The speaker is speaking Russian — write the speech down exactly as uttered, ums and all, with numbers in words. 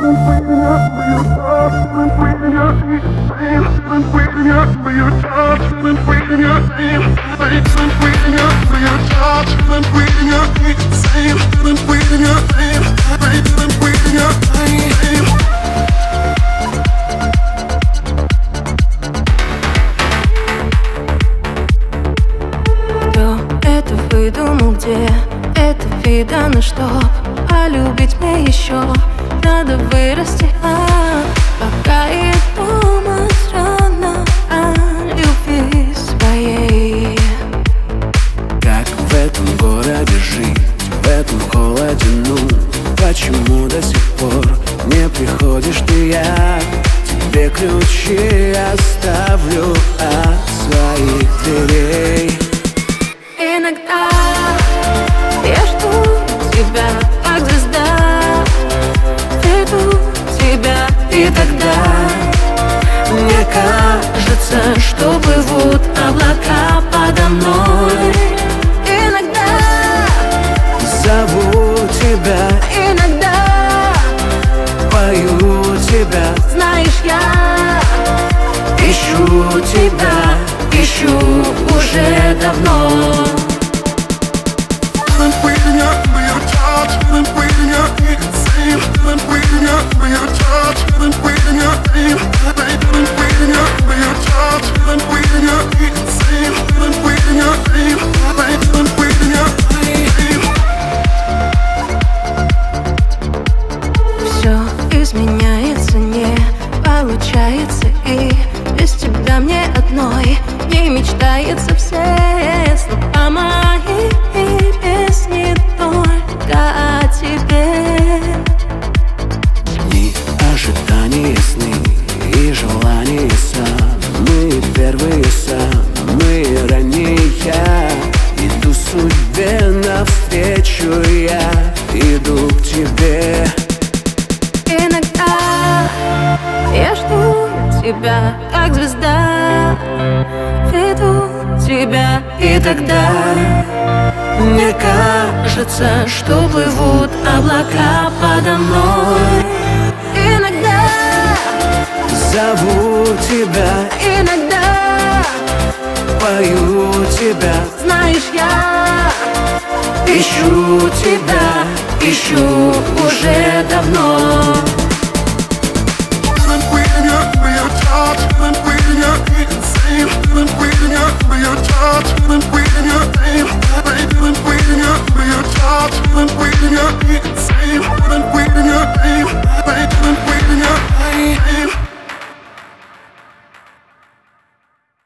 Выдумал, где это видано, чтоб полюбить мне еще надо вырасти, а пока я думать рано о любви своей. Как в этом городе жить, в этом холоде, ну почему до сих пор не приходишь ты? Я тебе ключи оставлю от своих дверей. Иногда я жду тебя, как звезда, веду тебя, и тогда мне кажется, что плывут облака подо мной. Иногда зову тебя, иногда пою тебя. Знаешь, я ищу тебя, ищу уже давно. Все изменяется, не получается, и без тебя мне одной не мечтается. Все слова мои и песни только о тебе. Дни ожидания, сны и желания, самые первые, самые ранние. Иду судьбе навстречу, я иду к тебе. Иногда я жду тебя, как звезда, веду тебя, и тогда мне кажется, что плывут облака подо мной. Иногда зову тебя, иногда пою тебя. Знаешь, я ищу тебя, ищу уже давно. Waiting,